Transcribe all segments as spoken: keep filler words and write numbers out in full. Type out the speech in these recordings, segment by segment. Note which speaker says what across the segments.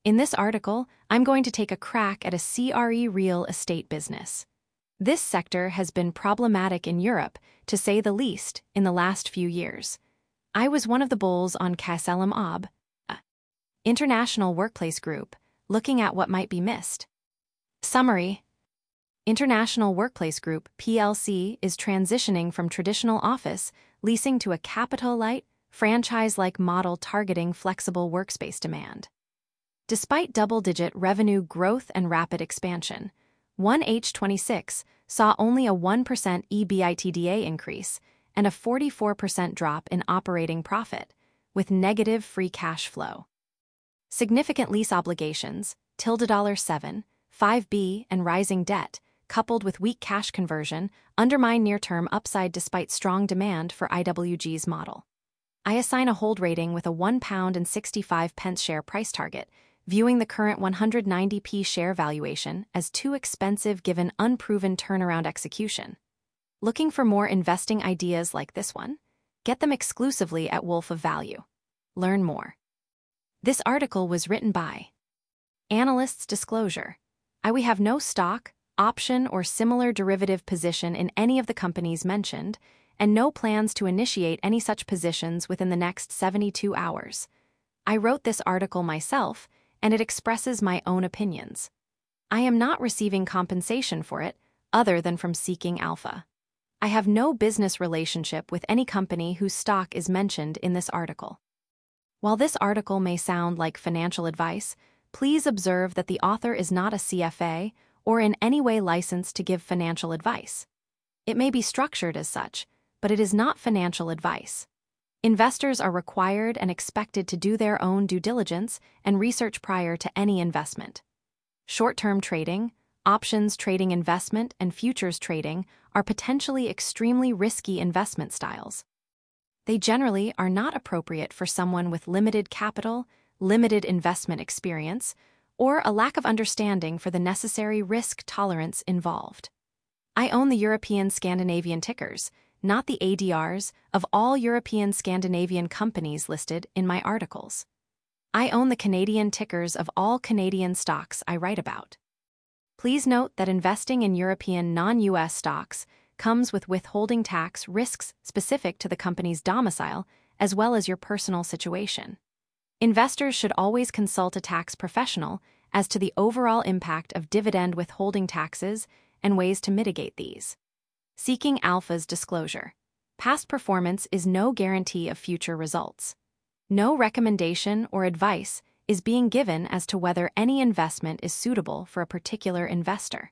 Speaker 1: In this article, I'm going to take a crack at a C R E real estate business. This sector has been problematic in Europe, to say the least, in the last few years. I was one of the bulls on Castellum Ob, a international workplace group, looking at what might be missed. Summary: International Workplace Group, P L C, is transitioning from traditional office leasing to a capital-light, franchise-like model targeting flexible workspace demand. Despite double-digit revenue growth and rapid expansion, one H twenty-six saw only a one percent EBITDA increase and a forty-four percent drop in operating profit, with negative free cash flow. Significant lease obligations, tilde seven, five B, and rising debt, coupled with weak cash conversion, undermine near-term upside despite strong demand for I W G's model. I assign a hold rating with a one pound and sixty-five pence share price target, viewing the current one hundred ninety p share valuation as too expensive given unproven turnaround execution. Looking for more investing ideas like this one? Get them exclusively at Wolf of Value. Learn more. This article was written by Analyst's Disclosure. I we have no stock, option, or similar derivative position in any of the companies mentioned, and no plans to initiate any such positions within the next seventy-two hours. I wrote this article myself, and it expresses my own opinions. I am not receiving compensation for it, other than from Seeking Alpha. I have no business relationship with any company whose stock is mentioned in this article. While this article may sound like financial advice, please observe that the author is not a C F A or in any way licensed to give financial advice. It may be structured as such, but it is not financial advice. Investors are required and expected to do their own due diligence and research prior to any investment. Short-term trading, options trading investment, and futures trading are potentially extremely risky investment styles. They generally are not appropriate for someone with limited capital, limited investment experience, or a lack of understanding for the necessary risk tolerance involved. I own the European Scandinavian tickers, not the A D Rs, of all European Scandinavian companies listed in my articles. I own the Canadian tickers of all Canadian stocks I write about. Please note that investing in European non-U S stocks comes with withholding tax risks specific to the company's domicile as well as your personal situation. Investors should always consult a tax professional as to the overall impact of dividend withholding taxes and ways to mitigate these. Seeking Alpha's disclosure. Past performance is no guarantee of future results. No recommendation or advice is being given as to whether any investment is suitable for a particular investor.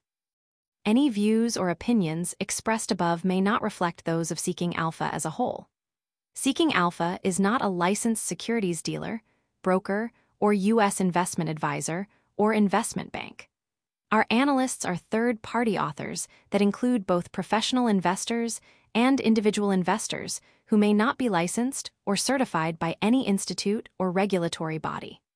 Speaker 1: Any views or opinions expressed above may not reflect those of Seeking Alpha as a whole. Seeking Alpha is not a licensed securities dealer, broker, or U S investment advisor or investment bank. Our analysts are third-party authors that include both professional investors and individual investors who may not be licensed or certified by any institute or regulatory body.